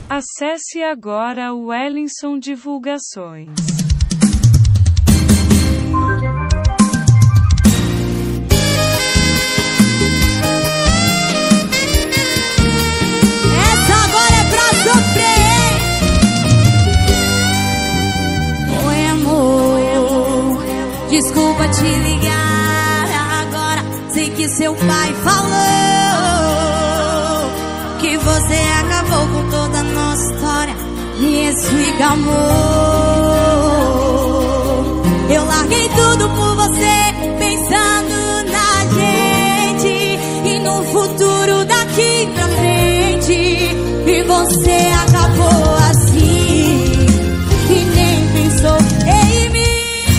Acesse agora o Wellinson Divulgações. Essa agora é pra sofrer. Oi, amor, desculpa te ligar agora. Sei que seu pai falou que você acabou com toda a nossa história. Me explica, amor. Eu larguei tudo por você, pensando na gente e no futuro daqui pra frente. E você acabou assim e nem pensou em mim.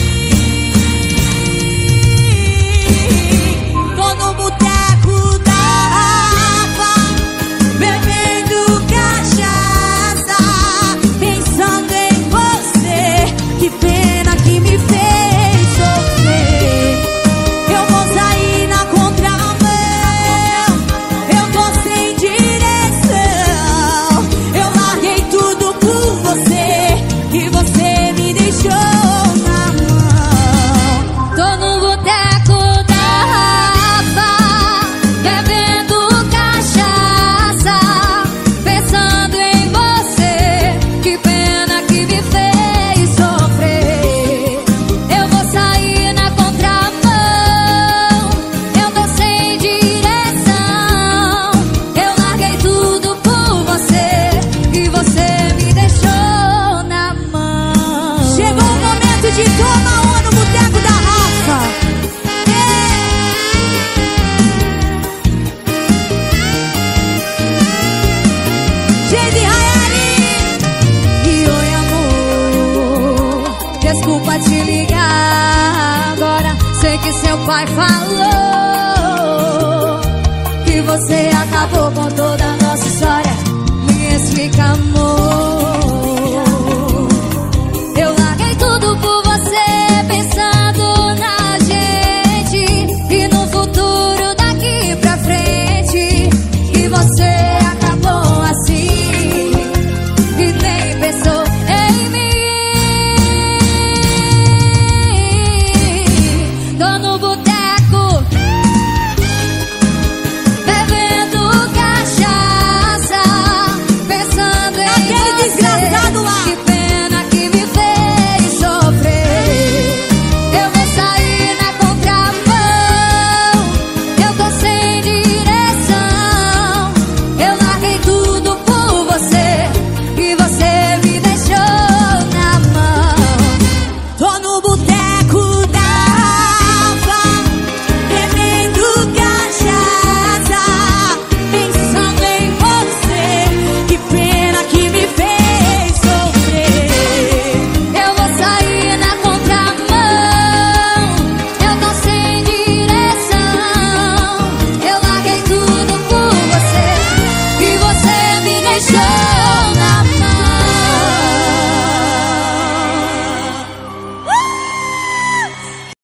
Tô no boteco da Rafa, bebendo cachaça, pensando em você. Que pena que me fez sofrer. Eu vou sair na contramão, eu tô sem direção. Eu larguei tudo por você e você me deixou na mão. Tô no boteco da Rafa, bebendo cachaça, pensando em você. Que pena que me fez sofrer. Eu vou sair na contramão, eu tô sem direção. Eu larguei tudo por você e você me deixou na mão. Chegou o momento de tomar uma no boteco da Rafa. Gente, Rayane. E oi, amor, desculpa te ligar agora. Sei que seu pai falou que você acabou com toda a nossa história. Me explica, amor.